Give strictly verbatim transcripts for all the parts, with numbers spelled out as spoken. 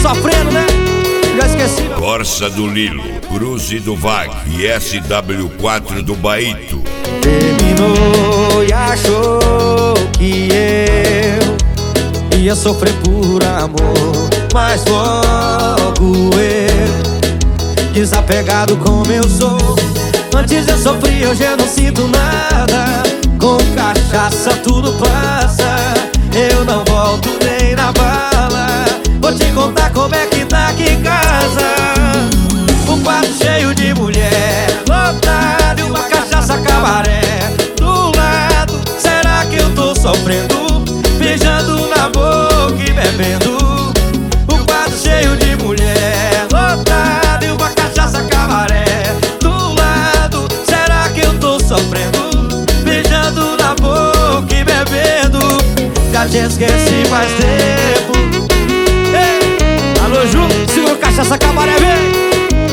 sofrendo, né? Já esqueci. Corsa do Lilo, Cruze do Vag e S W quatro do Baito. Terminou e achou que eu ia sofrer por amor, mas logo eu, desapegado como eu sou. Antes eu sofri, hoje eu não sinto nada. Com cachaça tudo passa, eu não volto nem na bala. Vou te contar como é que tá aqui em casa. Um quarto cheio de mulher, lotado e uma cachaça cabaré do lado. Será que eu tô sofrendo? Beijando na boca e bebendo. Um quarto cheio de mulher, lotado e uma cachaça cabaré do lado. Será que eu tô sofrendo? Beijando na boca e bebendo. Já te esqueci faz tempo. Ei, alô Ju, segura cachaça cabaré, vem.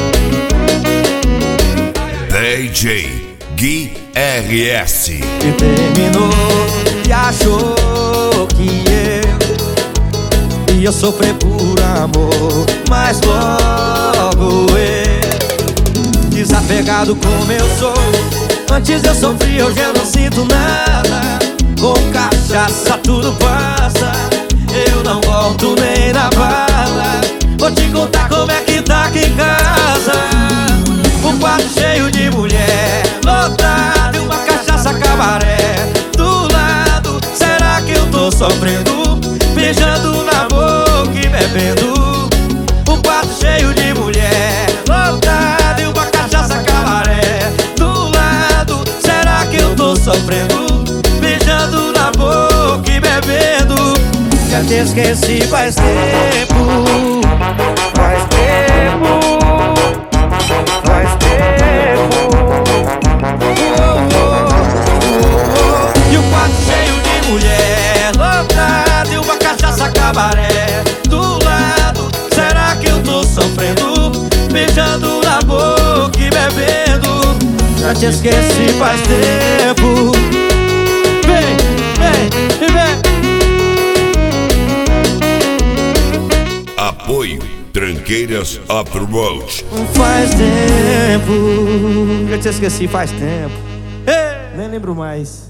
D J Gui R S. E terminou e achou que eu ia sofrer por amor, mas logo eu, desapegado como eu sou. Antes eu sofri, hoje eu não sinto nada. Com cachaça tudo passa, eu não volto nem na bala. Vou te contar como é que tá aqui em casa. Um quarto cheio de mulher, lotado e uma cachaça cabaré do lado. Será que eu tô sofrendo? Beijando na boca e bebendo. Um quarto cheio de mulher, lotado e uma cachaça cabaré do lado. Será que eu tô sofrendo? Beijando na boca e bebendo. Já te esqueci faz tempo. Faz tempo. Faz tempo. Oh, oh, oh, oh. E um quarto cheio de mulher, lotado e uma cachaça cabaré do lado. Será que eu tô sofrendo? Beijando na boca e bebendo. Já te esqueci faz tempo. Vem, vem, vem. Apoio Tranqueiras Off-Road. Faz tempo. Já te esqueci faz tempo. Ei, nem lembro mais.